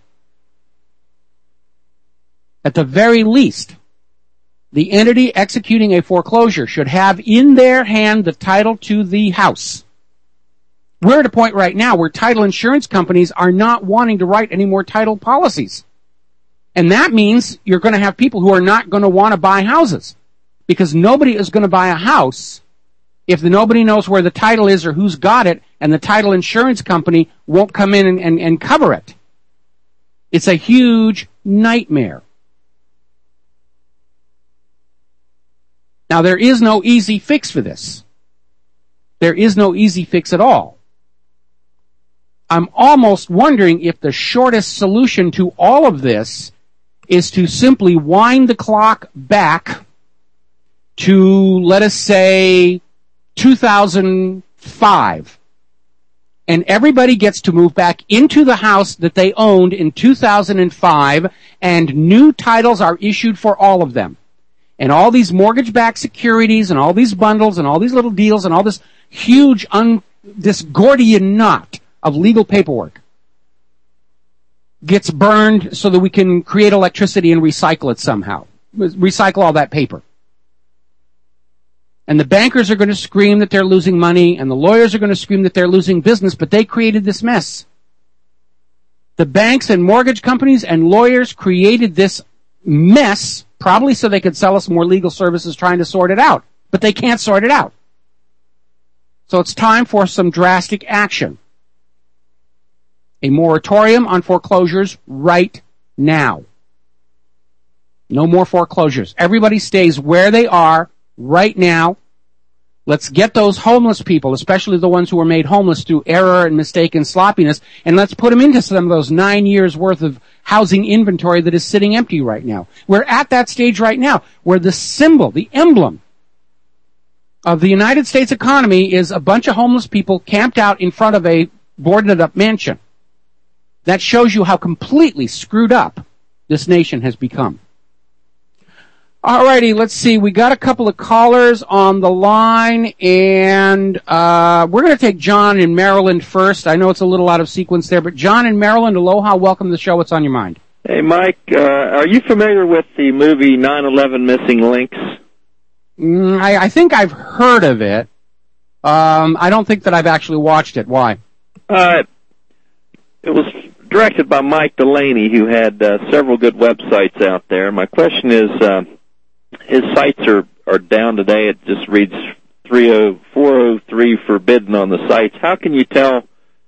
At the very least, the entity executing a foreclosure should have in their hand the title to the house. We're at a point right now where title insurance companies are not wanting to write any more title policies. And that means you're going to have people who are not going to want to buy houses because nobody is going to buy a house if the, nobody knows where the title is or who's got it, and the title insurance company won't come in and, and, and cover it. It's a huge nightmare. Now, there is no easy fix for this. There is no easy fix at all. I'm almost wondering if the shortest solution to all of this is to simply wind the clock back to, let us say, two thousand five. And everybody gets to move back into the house that they owned in two thousand five, and new titles are issued for all of them. And all these mortgage-backed securities and all these bundles and all these little deals and all this huge, un, this Gordian knot of legal paperwork gets burned so that we can create electricity and recycle it somehow. Recycle all that paper. And the bankers are going to scream that they're losing money, and the lawyers are going to scream that they're losing business, but they created this mess. The banks and mortgage companies and lawyers created this mess, probably so they could sell us more legal services trying to sort it out. But they can't sort it out. So it's time for some drastic action. A moratorium on foreclosures right now. No more foreclosures. Everybody stays where they are right now. Let's get those homeless people, especially the ones who were made homeless through error and mistake and sloppiness, and let's put them into some of those nine years worth of housing inventory that is sitting empty right now. We're at that stage right now where the symbol, the emblem of the United States economy is a bunch of homeless people camped out in front of a boarded up mansion. That shows you how completely screwed up this nation has become. Alrighty, let's see. We got a couple of callers on the line, and uh we're going to take John in Maryland first. I know it's a little out of sequence there, but John in Maryland, aloha, welcome to the show. What's on your mind? Hey, Mike, uh, are you familiar with the movie nine eleven Missing Links? Mm, I, I think I've heard of it. Um, I don't think that I've actually watched it. Why? Uh, it was directed by Mike Delaney, who had uh, several good websites out there. My question is, uh, his sites are, are down today. It just reads four oh three forbidden on the sites. How can you tell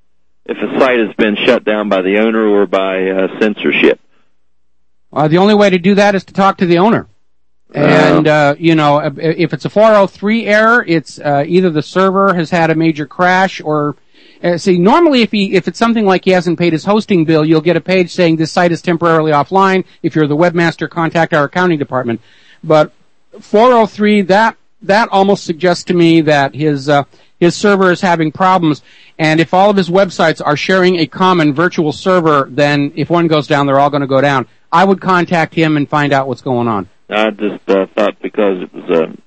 if a site has been shut down by the owner or by uh, censorship? Uh, the only way to do that is to talk to the owner. And, uh, you know, if it's a four oh three error, it's uh, either the server has had a major crash or, uh, see, normally if he, if it's something like he hasn't paid his hosting bill, you'll get a page saying this site is temporarily offline. If you're the webmaster, contact our accounting department. But four oh three, that, that almost suggests to me that his, uh, his server is having problems. And if all of his websites are sharing a common virtual server, then if one goes down, they're all going to go down. I would contact him and find out what's going on. I just uh, thought because it was,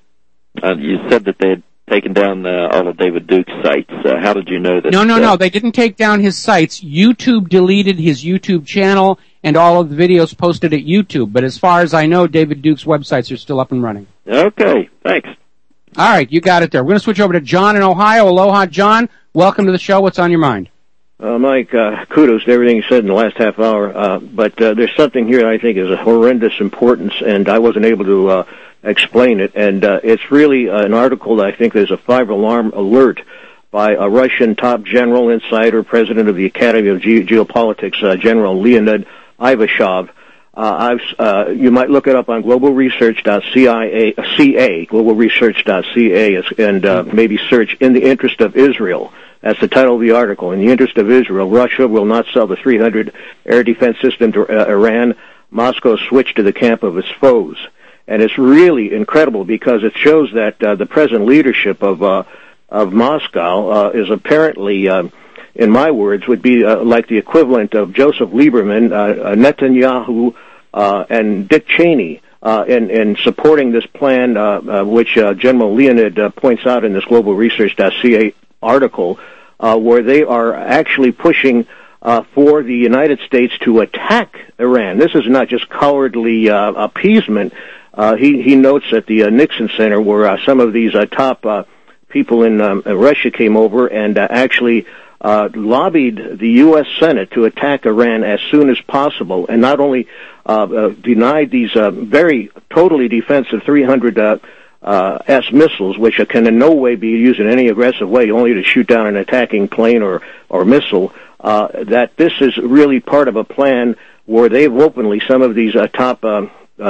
uh, uh, you said that they had taken down uh, all of David Duke's sites. Uh, how did you know that? No, no, uh, no. They didn't take down his sites. YouTube deleted his YouTube channel and all of the videos posted at YouTube. But as far as I know, David Duke's websites are still up and running. Okay, thanks. All right, you got it there. We're going to switch over to John in Ohio. Aloha, John. Welcome to the show. What's on your mind? Uh, Mike, uh, kudos to everything you said in the last half hour, uh, but uh, there's something here that I think is of horrendous importance, and I wasn't able to uh, explain it, and uh, it's really uh, an article that I think there's a five-alarm alert by a Russian top general, insider, president of the Academy of Ge- Geopolitics, uh, General Leonid Ivashov. Uh, I've, uh, you might look it up on global research dot c i a, uh, C A, global research dot c a, and uh, maybe search in the interest of Israel. That's the title of the article. In the interest of Israel, Russia will not sell the three hundred air defense system to uh, Iran. Moscow switched to the camp of its foes. And it's really incredible because it shows that uh, the present leadership of uh, of Moscow uh, is apparently, uh, in my words, would be uh, like the equivalent of Joseph Lieberman, uh, Netanyahu, uh, and Dick Cheney. Uh, in, in supporting this plan, uh, uh, which uh, General Leonid uh, points out in this global research dot c a article, uh, where they are actually pushing uh, for the United States to attack Iran. This is not just cowardly uh, appeasement. Uh, he, he notes at the uh, Nixon Center where uh, some of these uh, top uh, people in um, Russia came over and uh, actually uh, lobbied the U S Senate to attack Iran as soon as possible, and not only uh, uh, denied these uh, very totally defensive three hundred uh, Uh, S missiles, which can in no way be used in any aggressive way, only to shoot down an attacking plane or, or missile, uh, that this is really part of a plan where they've openly, some of these uh, top uh,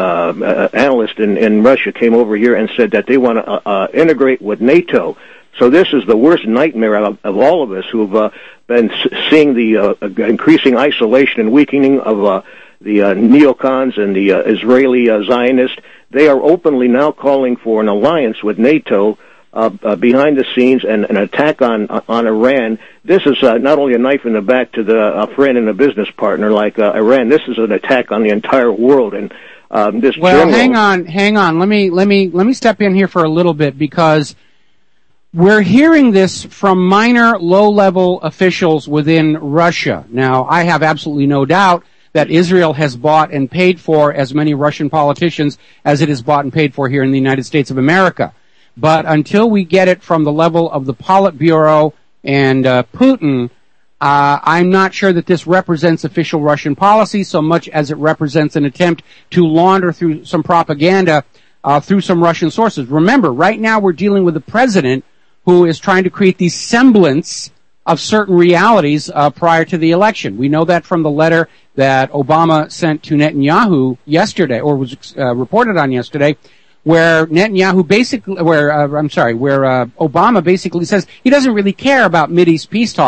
uh, analysts in, in Russia came over here and said that they want to uh, uh, integrate with NATO. So this is the worst nightmare of, of all of us who've uh, been seeing the uh, increasing isolation and weakening of uh, the uh, neocons and the uh, Israeli uh, Zionists. They are openly now calling for an alliance with NATO uh, uh, behind the scenes and an attack on on Iran. This is uh, not only a knife in the back to the a friend and a business partner like uh, Iran. This is an attack on the entire world. And um, this well, general... hang on, hang on. Let me let me let me step in here for a little bit because we're hearing this from minor, low-level officials within Russia. Now, I have absolutely no doubt that Israel has bought and paid for as many Russian politicians as it has bought and paid for here in the United States of America. But until we get it from the level of the Politburo and uh, Putin, uh, I'm not sure that this represents official Russian policy so much as it represents an attempt to launder through some propaganda uh, through some Russian sources. Remember, right now we're dealing with a president who is trying to create the semblance of certain realities uh, prior to the election. We know that from the letter that Obama sent to Netanyahu yesterday, or was uh, reported on yesterday, where Netanyahu basically, where uh, I'm sorry, where uh, Obama basically says he doesn't really care about Mideast peace talks.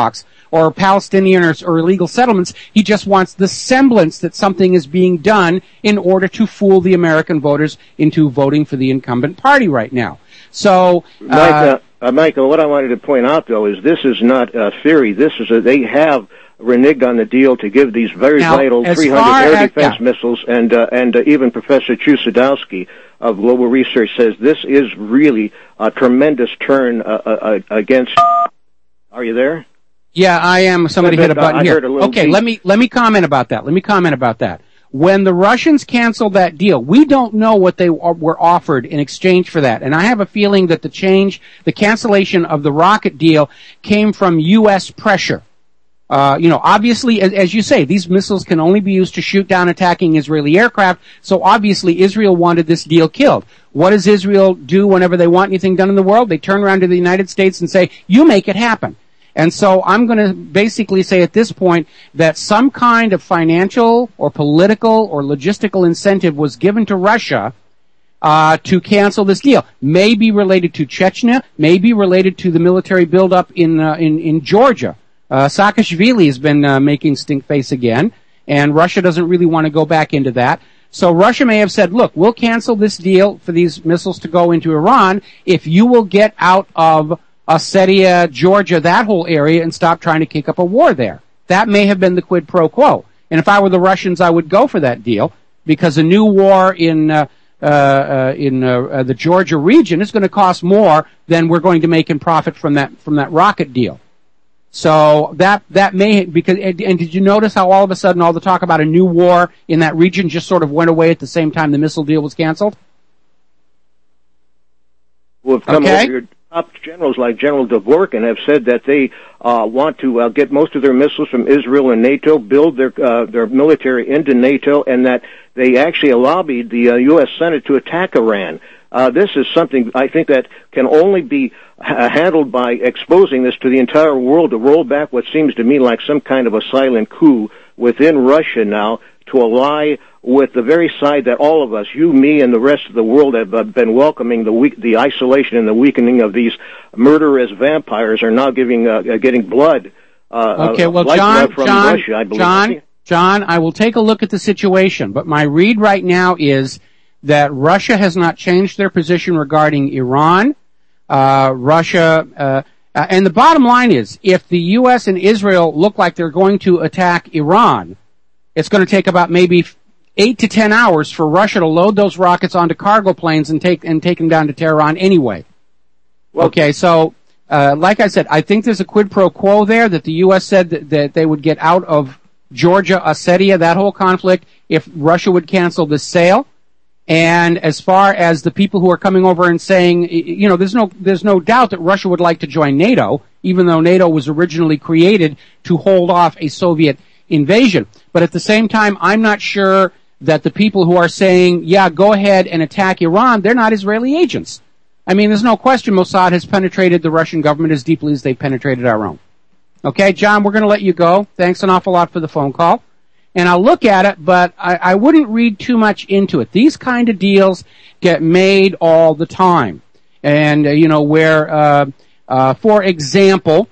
or Palestinian or, or illegal settlements. He just wants the semblance that something is being done in order to fool the American voters into voting for the incumbent party right now. So, Mike, uh, uh, Michael, what I wanted to point out, though, is this is not a theory. This is a, they have reneged on the deal to give these very now, vital three hundred air defense yeah. missiles, and uh, and uh, even Professor Chusadowski of Global Research says this is really a tremendous turn uh, uh, against. Are you there? Yeah, I am. Somebody hit a button I here. heard a little Okay, beep. let me let me comment about that. Let me comment about that. When the Russians canceled that deal, we don't know what they were offered in exchange for that. And I have a feeling that the change, the cancellation of the rocket deal came from U S pressure. Uh, you know, obviously, as, as you say, these missiles can only be used to shoot down attacking Israeli aircraft, so obviously Israel wanted this deal killed. What does Israel do whenever they want anything done in the world? They turn around to the United States and say, you make it happen. And so I'm going to basically say at this point that some kind of financial or political or logistical incentive was given to Russia uh, to cancel this deal. Maybe related to Chechnya, maybe related to the military buildup in uh, in in Georgia. Uh, Saakashvili has been uh, making stink face again, and Russia doesn't really want to go back into that. So Russia may have said, look, we'll cancel this deal for these missiles to go into Iran if you will get out of Ossetia, Georgia, that whole area, and stop trying to kick up a war there. That may have been the quid pro quo. And if I were the Russians, I would go for that deal, because a new war in uh, uh, uh, in uh, uh, the Georgia region is going to cost more than we're going to make in profit from that from that rocket deal. So that that may because and, and did you notice how all of a sudden all the talk about a new war in that region just sort of went away at the same time the missile deal was canceled? Well, come okay. over here. Top generals like General Dvorkin have said that they uh, want to uh, get most of their missiles from Israel and NATO, build their uh, their military into NATO, and that they actually lobbied the uh, U S Senate to attack Iran. Uh, this is something I think that can only be uh, handled by exposing this to the entire world, to roll back what seems to me like some kind of a silent coup within Russia now, to ally with the very side that all of us, you, me, and the rest of the world have uh, been welcoming, the weak, the isolation and the weakening of these murderous vampires are now giving, uh, getting blood. Uh, okay, well, uh, John, from John, Russia, I believe. John, John, I will take a look at the situation, but my read right now is that Russia has not changed their position regarding Iran. Uh, Russia, uh, uh, and the bottom line is, if the U S and Israel look like they're going to attack Iran, it's going to take about maybe eight to ten hours for Russia to load those rockets onto cargo planes and take and take them down to Tehran anyway. Well, okay, so uh, like I said, I think there's a quid pro quo there that the U S said that, that they would get out of Georgia, Ossetia, that whole conflict, if Russia would cancel this sale. And as far as the people who are coming over and saying, you know, there's no there's no doubt that Russia would like to join NATO, even though NATO was originally created to hold off a Soviet invasion. But at the same time, I'm not sure that the people who are saying, yeah, go ahead and attack Iran, they're not Israeli agents. I mean, there's no question Mossad has penetrated the Russian government as deeply as they've penetrated our own. Okay, John, we're going to let you go. Thanks an awful lot for the phone call. And I'll look at it, but I, I wouldn't read too much into it. These kind of deals get made all the time. And, uh, you know, where, uh, uh, for example,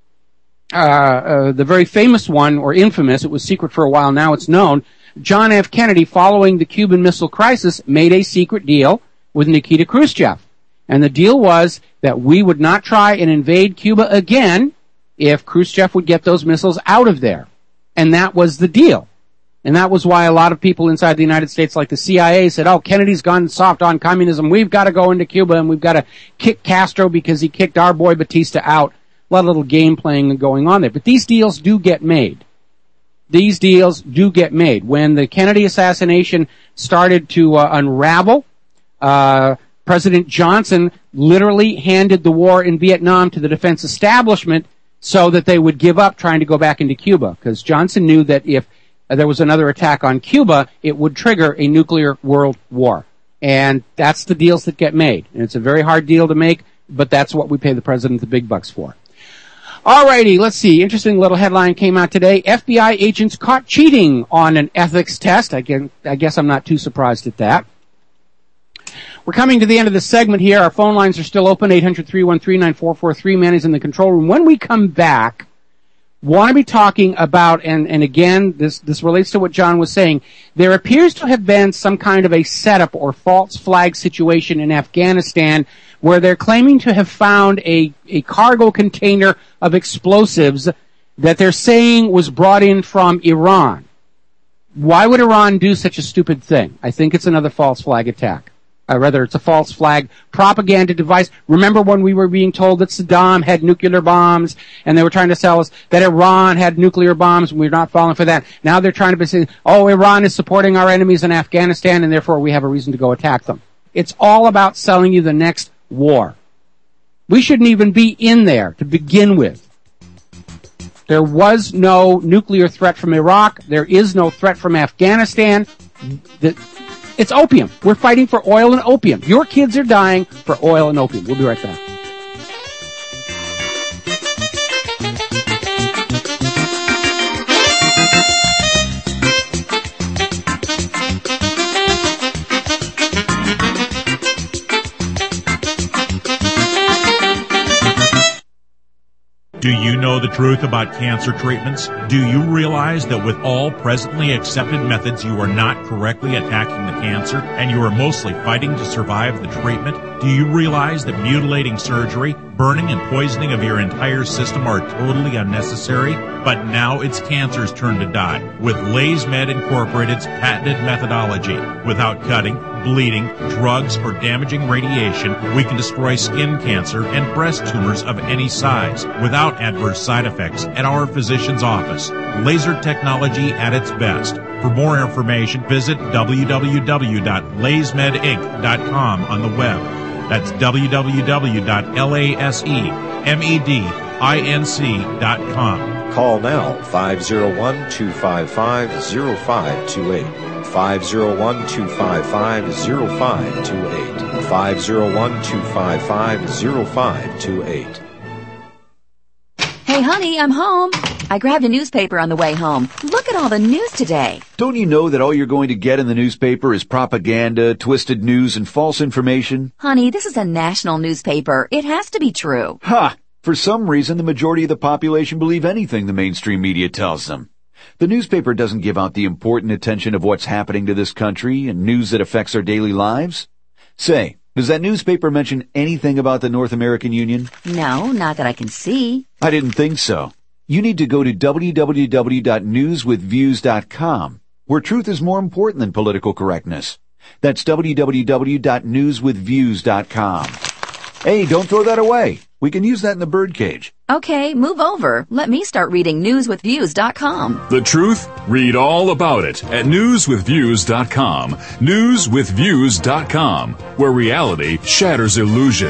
uh, uh, the very famous one, or infamous, it was secret for a while, now it's known, John F. Kennedy, following the Cuban Missile Crisis, made a secret deal with Nikita Khrushchev. And the deal was that we would not try and invade Cuba again if Khrushchev would get those missiles out of there. And that was the deal. And that was why a lot of people inside the United States, like the C I A, said, oh, Kennedy's gone soft on communism. We've got to go into Cuba and we've got to kick Castro because he kicked our boy Batista out. A lot of little game playing going on there. But these deals do get made. These deals do get made. When the Kennedy assassination started to uh, unravel, uh, President Johnson literally handed the war in Vietnam to the defense establishment so that they would give up trying to go back into Cuba. Because Johnson knew that if there was another attack on Cuba, it would trigger a nuclear world war. And that's the deals that get made. And it's a very hard deal to make, but that's what we pay the president the big bucks for. Alrighty, let's see. Interesting little headline came out today. F B I agents caught cheating on an ethics test. I guess, I guess I'm not too surprised at that. We're coming to the end of the segment here. Our phone lines are still open, eight hundred, three one three, nine four four three. Man is in the control room. When we come back, want to be talking about, and, and again, this, this relates to what John was saying, there appears to have been some kind of a setup or false flag situation in Afghanistan where they're claiming to have found a, a cargo container of explosives that they're saying was brought in from Iran. Why would Iran do such a stupid thing? I think it's another false flag attack. Uh, rather, it's a false flag propaganda device. Remember when we were being told that Saddam had nuclear bombs, and they were trying to sell us that Iran had nuclear bombs, and we're not falling for that. Now they're trying to be saying, oh, Iran is supporting our enemies in Afghanistan, and therefore we have a reason to go attack them. It's all about selling you the next war. We shouldn't even be in there to begin with. There was no nuclear threat from Iraq. There is no threat from Afghanistan. The, It's opium. We're fighting for oil and opium. Your kids are dying for oil and opium. We'll be right back. Do you know the truth about cancer treatments? Do you realize that with all presently accepted methods, you are not correctly attacking the cancer, and you are mostly fighting to survive the treatment? Do you realize that mutilating surgery, burning and poisoning of your entire system are totally unnecessary? But now it's cancer's turn to die with LaysMed Incorporated's patented methodology. Without cutting, bleeding, drugs, or damaging radiation, we can destroy skin cancer and breast tumors of any size without adverse side effects at our physician's office. Laser technology at its best. For more information, visit w w w dot lays med inc dot com on the web. That's w w w dot laysmedinc dot com. Call now, five oh one, two five five, oh five two eight. five oh one, two five five, oh five two eight. five oh one, two five five, oh five two eight. Hey, honey, I'm home. I grabbed a newspaper on the way home. Look at all the news today. Don't you know that all you're going to get in the newspaper is propaganda, twisted news, and false information? Honey, this is a national newspaper. It has to be true. Ha! For some reason, the majority of the population believe anything the mainstream media tells them. The newspaper doesn't give out the important attention of what's happening to this country and news that affects our daily lives. Say, does that newspaper mention anything about the North American Union? No, not that I can see. I didn't think so. You need to go to w w w dot news with views dot com, where truth is more important than political correctness. That's w w w dot news with views dot com. Hey, don't throw that away. We can use that in the birdcage. Okay, move over. Let me start reading news with views dot com. The truth? Read all about it at news with views dot com. news with views dot com, where reality shatters illusion.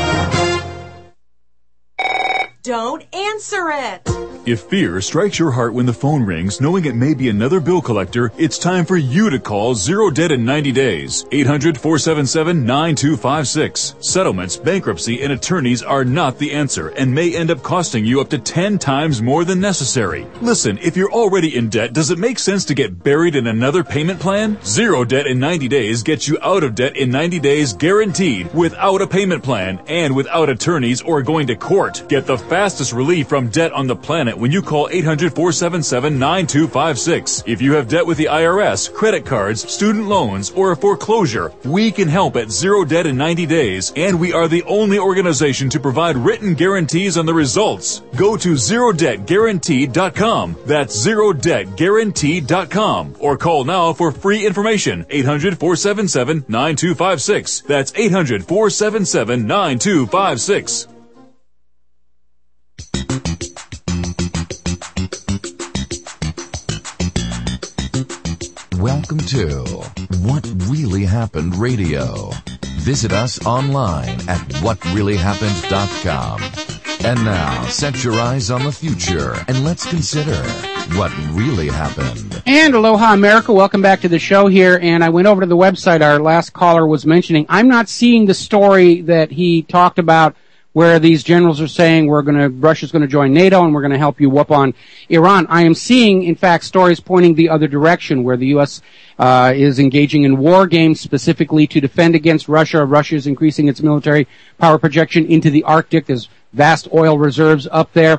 Don't answer it. If fear strikes your heart when the phone rings, knowing it may be another bill collector, it's time for you to call Zero Debt in ninety days. eight hundred, four seven seven, nine two five six. Settlements, bankruptcy, and attorneys are not the answer and may end up costing you up to ten times more than necessary. Listen, if you're already in debt, does it make sense to get buried in another payment plan? Zero Debt in ninety days gets you out of debt in ninety days guaranteed, without a payment plan and without attorneys or going to court. Get the fastest relief from debt on the planet when you call eight hundred, four seven seven, nine two five six. If you have debt with the I R S, credit cards, student loans, or a foreclosure, we can help at Zero Debt in ninety days, and we are the only organization to provide written guarantees on the results. Go to zero debt guaranteed dot com. That's zero debt guaranteed dot com. Or call now for free information. eight hundred, four seven seven, nine two five six. That's eight hundred, four seven seven, nine two five six. Welcome to What Really Happened Radio. Visit us online at what really happened dot com. And now, set your eyes on the future and let's consider what really happened. And aloha, America. Welcome back to the show here. And I went over to the website our last caller was mentioning. I'm not seeing the story that he talked about where these generals are saying we're going to, Russia's going to join NATO and we're going to help you whoop on Iran. I am seeing, in fact, stories pointing the other direction where the U S uh, is engaging in war games specifically to defend against Russia. Russia is increasing its military power projection into the Arctic. There's vast oil reserves up there.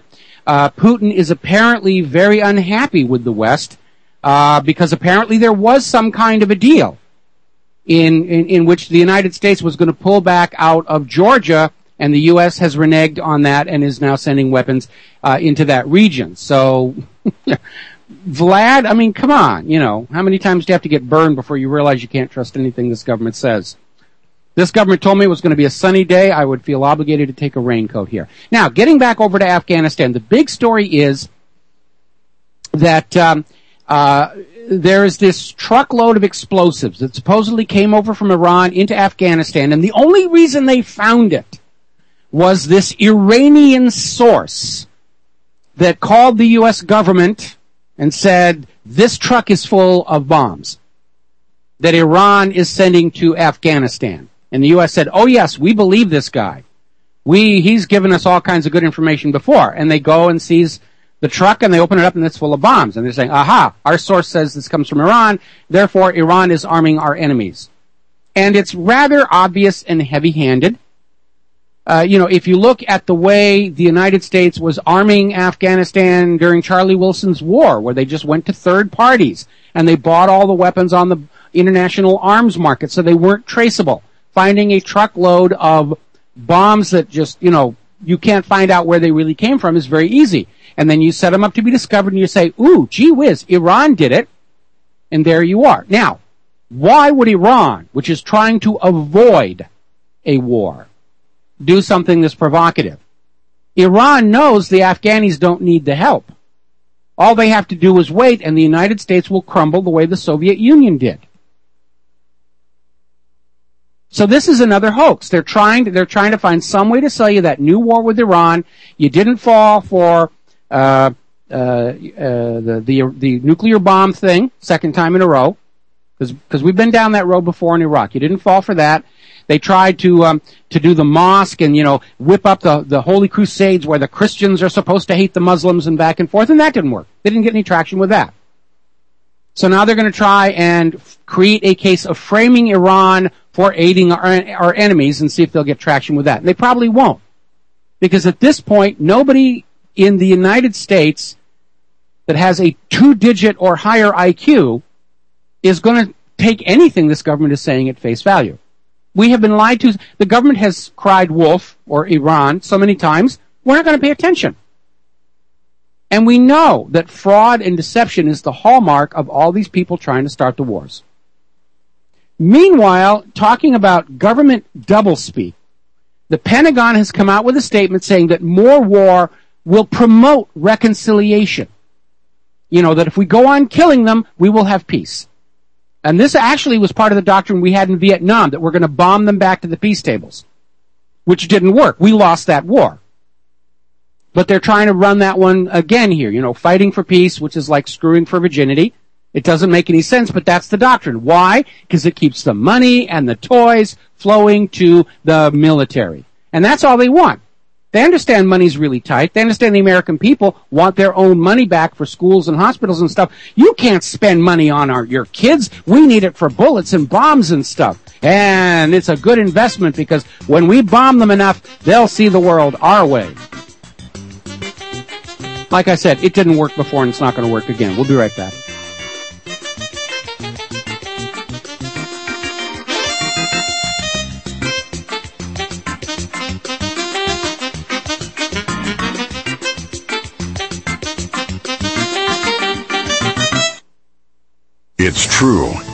uh, Putin is apparently very unhappy with the West, uh, because apparently there was some kind of a deal in, in, in which the United States was going to pull back out of Georgia, and the U S has reneged on that and is now sending weapons uh, into that region. So, Vlad, I mean, come on, you know, how many times do you have to get burned before you realize you can't trust anything this government says? This government told me it was going to be a sunny day. I would feel obligated to take a raincoat here. Now, getting back over to Afghanistan, the big story is that um, uh, there is this truckload of explosives that supposedly came over from Iran into Afghanistan, and the only reason they found it was this Iranian source that called the U S government and said, this truck is full of bombs that Iran is sending to Afghanistan. And the U S said, oh yes, we believe this guy. We, he's given us all kinds of good information before. And they go and seize the truck and they open it up and it's full of bombs. And they're saying, aha, our source says this comes from Iran, therefore Iran is arming our enemies. And it's rather obvious and heavy-handed. Uh, you know, if you look at the way the United States was arming Afghanistan during Charlie Wilson's war, where they just went to third parties and they bought all the weapons on the international arms market so they weren't traceable. Finding a truckload of bombs that just, you know, you can't find out where they really came from is very easy. And then you set them up to be discovered and you say, ooh, gee whiz, Iran did it. And there you are. Now, why would Iran, which is trying to avoid a war, do something this provocative? Iran knows the Afghanis don't need the help. All they have to do is wait, and the United States will crumble the way the Soviet Union did. So this is another hoax. They're trying to, they're trying to find some way to sell you that new war with Iran. You didn't fall for uh, uh, uh, the, the the nuclear bomb thing, second time in a row, because we've been down that road before in Iraq. You didn't fall for that. They tried to um, to do the mosque and, you know, whip up the, the Holy Crusades where the Christians are supposed to hate the Muslims and back and forth, and that didn't work. They didn't get any traction with that. So now they're going to try and f- create a case of framing Iran for aiding our, our enemies and see if they'll get traction with that. And they probably won't. Because at this point, nobody in the United States that has a two-digit or higher I Q is going to take anything this government is saying at face value. We have been lied to. The government has cried wolf, or Iran, so many times, we're not going to pay attention. And we know that fraud and deception is the hallmark of all these people trying to start the wars. Meanwhile, talking about government doublespeak, the Pentagon has come out with a statement saying that more war will promote reconciliation. You know, that if we go on killing them, we will have peace. And this actually was part of the doctrine we had in Vietnam, that we're going to bomb them back to the peace tables, which didn't work. We lost that war. But they're trying to run that one again here, you know, fighting for peace, which is like screwing for virginity. It doesn't make any sense, but that's the doctrine. Why? Because it keeps the money and the toys flowing to the military. And that's all they want. They understand money's really tight. They understand the American people want their own money back for schools and hospitals and stuff. You can't spend money on our your kids. We need it for bullets and bombs and stuff. And it's a good investment because when we bomb them enough, they'll see the world our way. Like I said, it didn't work before and it's not going to work again. We'll be right back. It's true.